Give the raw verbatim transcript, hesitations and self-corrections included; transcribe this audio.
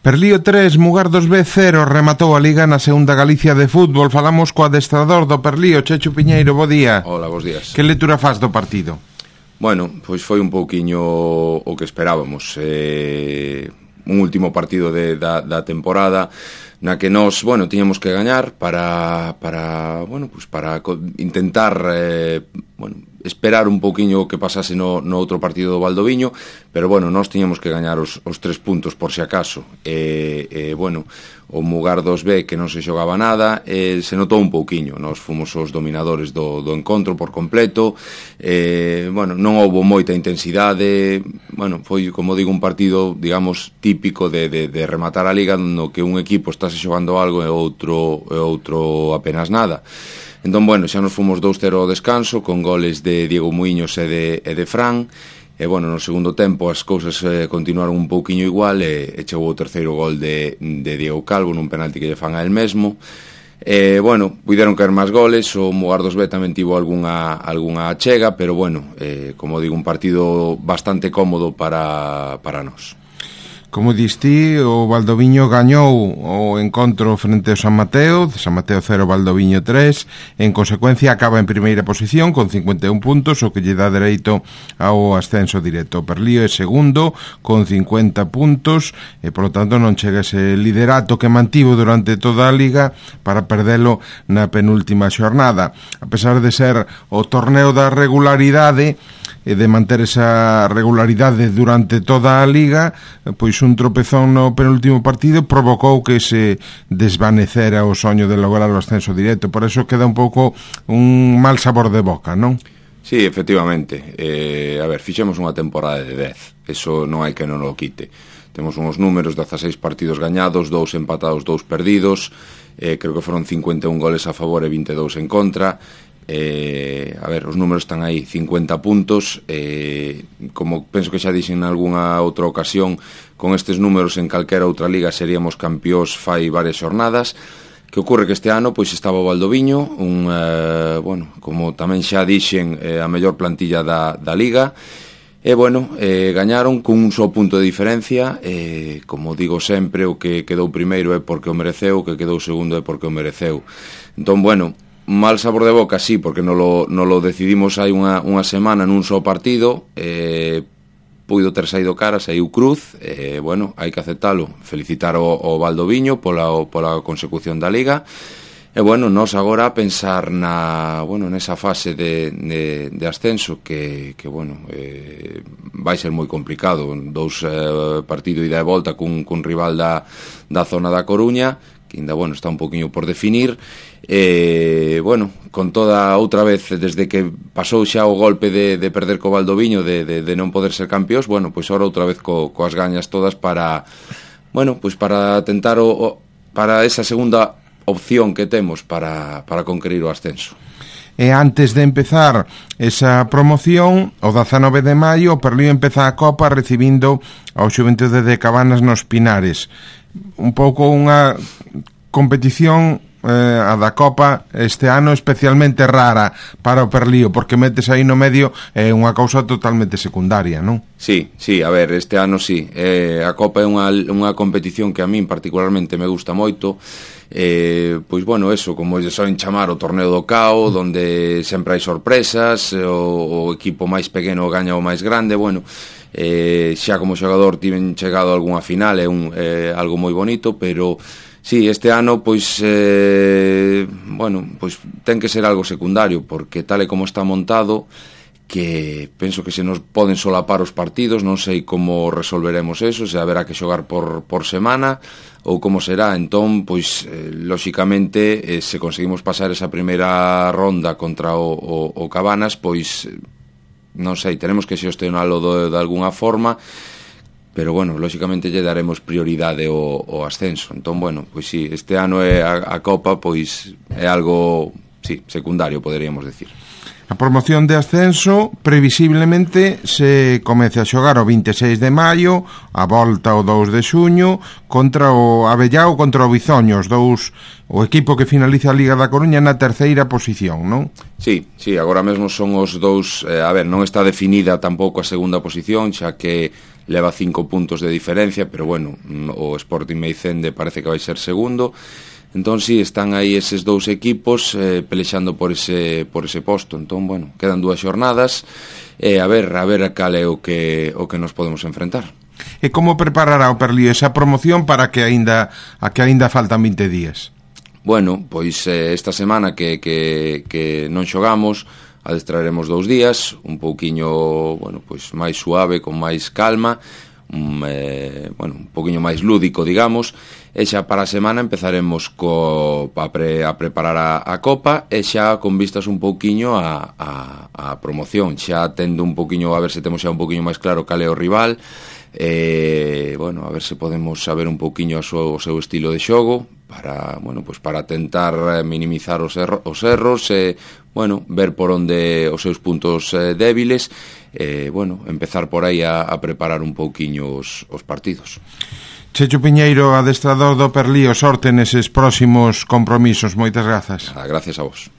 Perlío tres, Mugardos B cero, rematou a Liga na segunda Galicia de fútbol. Falamos co adestrador do Perlío, Chechu Piñeiro, bo día. Hola, bos días. Que lectura faz do partido? Bueno, pois foi un pouquiño o que esperábamos. Eh, un último partido de, da, da temporada na que nós, bueno, tiñamos que gañar para, para bueno, pues para intentar, eh, bueno, esperar un pouquiño o que pasase no, no outro partido do Valdoviño, pero, bueno, nós tiñamos que gañar os, os tres puntos por si acaso. E, eh, bueno, o Mugardos B, que non se xogaba nada, eh, se notou un pouquiño. Nós fomos os dominadores do, do encontro por completo. Eh, bueno, non houbo moita intensidade. Bueno, foi, como digo, un partido, digamos, típico de, de, de rematar a Liga, no que un equipo está se xogando algo e outro, e outro apenas nada. Entón, bueno, xa nos fomos dous cero ao descanso, con goles de Diego Muiños e de, e de Fran. E, bueno, no segundo tempo as cousas eh, continuaron un pouquiño igual, e, e chegou o terceiro gol de, de Diego Calvo nun penalti que lle fan a el mesmo. E, bueno, puideron caer máis goles. O Mugardos B tamén tivo algunha, algunha achega, pero, bueno, eh, como digo, un partido bastante cómodo para, para nós. Como diste, o Valdoviño gañou o encontro frente ao San Mateo, San Mateo cero, Valdoviño tres. En consecuencia, acaba en primeira posición con cincuenta e un puntos, o que lle dá dereito ao ascenso directo. O Perlío é segundo con cincuenta puntos e, por lo tanto, non chega ese liderato que mantivo durante toda a Liga para perdelo na penúltima xornada. A pesar de ser o torneo da regularidade e de manter esa regularidade durante toda a Liga, pois un tropezón no penúltimo partido provocou que se desvanecera o soño de lograr o ascenso directo. Por eso queda un pouco un mal sabor de boca, non? Sí, efectivamente. Eh, a ver, fixemos unha temporada de dez. Eso non hai que non o quite. Temos uns números, dezaseis partidos gañados, dous empatados, dous perdidos. Eh, creo que foron cincuenta e un goles a favor e vinte e dous en contra. Eh, a ver, os números están aí, cincuenta puntos. Eh, como penso que xa dixen en algunha outra ocasión, con estes números en calquera outra liga seríamos campións fai varias xornadas. Que ocorre que este ano pois estaba o Valdoviño, un, eh, bueno, como tamén xa dixen, eh, a mellor plantilla da, da liga. E, bueno, eh, gañaron cun só punto de diferencia. Eh, como digo sempre, o que quedou primeiro é porque o mereceu, o que quedou segundo é porque o mereceu. Entón, bueno, mal sabor de boca, sí, porque non lo, non lo decidimos hai unha, unha semana nun só partido. Eh, puido ter saído cara, saiu cruz. Eh, bueno, hai que aceptalo. Felicitar o, o Valdoviño pola, o, pola consecución da Liga. E, bueno, nós agora a pensar na, bueno, nesa fase de, de, de ascenso que, que bueno, eh, vai ser moi complicado. Dous eh, partido ida e volta cun, cun rival da, da zona da Coruña, que ainda, bueno, está un poquinho por definir. E, bueno, con toda outra vez, desde que pasou xa o golpe de, de perder co Valdoviño, de, de, de non poder ser campións, bueno, pois ahora outra vez co, coas gañas todas para, bueno, pois para tentar o, o, para esa segunda opción que temos para, para conquerir o ascenso. E antes de empezar esa promoción, o dezanove de maio, o Perlío empeza a Copa recibindo ao Xuventude de Cabanas nos Pinares. Un pouco unha competición, eh, a da Copa este ano especialmente rara para o Perlío, porque metes aí no medio é eh, unha cousa totalmente secundaria, non? Sí, sí, a ver, este ano sí. Eh, a Copa é unha, unha competición que a min particularmente me gusta moito. Eh, pois, bueno, eso, como lle soen chamar o torneo do cao, donde sempre hai sorpresas, o, o equipo máis pequeno gaña o máis grande. Bueno, eh, xa como xogador tiven chegado a algunha final, é un, eh, algo moi bonito, pero sí, este ano, pois, eh, bueno, pois ten que ser algo secundario, porque tal e como está montado, que penso que se nos poden solapar os partidos, non sei como resolveremos eso, se haberá que xogar por, por semana ou como será. Entón, pois, eh, lóxicamente, eh, se conseguimos pasar esa primeira ronda contra o, o, o Cabanas, pois, non sei, tenemos que xestionalo de, de alguna forma, pero, bueno, lóxicamente lle daremos prioridade ao, ao ascenso. Entón, bueno, pois sí, este ano é a, a Copa, pois, é algo, sí, secundario, poderíamos decir. A promoción de ascenso previsiblemente se comece a xogar o vinte e seis de maio, a volta o dous de xuño, contra o Avellao contra o Bizoño, os dous, o equipo que finaliza a Liga da Coruña na terceira posición, non? Sí, sí, agora mesmo son os dous, eh, a ver, non está definida tampouco a segunda posición, xa que leva cinco puntos de diferencia, pero bueno, o Sporting Meicende parece que vai ser segundo. Entón, sí, están aí eses dous equipos eh, pelexando por ese, por ese posto. Entón, bueno, quedan dúas xornadas e eh, a ver, a ver cal é o que, o que nos podemos enfrentar. E como preparará o Perlío esa promoción para que aínda a que aínda faltan vinte días? Bueno, pois eh, esta semana que, que, que non xogamos, adestraremos dous días, un pouquiño, bueno, pois máis suave, con máis calma, un, eh, bueno, un pouquiño máis lúdico, digamos, e xa para a semana empezaremos co, a, pre, a preparar a, a Copa e xa con vistas un pouquiño a, a, a promoción, xa tendo un pouquiño, a ver se temos xa un pouquiño máis claro cal é o rival, e, bueno, a ver se podemos saber un pouquiño o seu, o seu estilo de xogo para, bueno, pues para tentar minimizar os, erro, os erros e, bueno, ver por onde os seus puntos eh, débiles e, bueno, empezar por aí a, a preparar un pouquiño os, os partidos. Checho Piñeiro, adestrador do Perlío, sorte neses próximos compromisos. Moitas grazas. Ah, gracias a vos.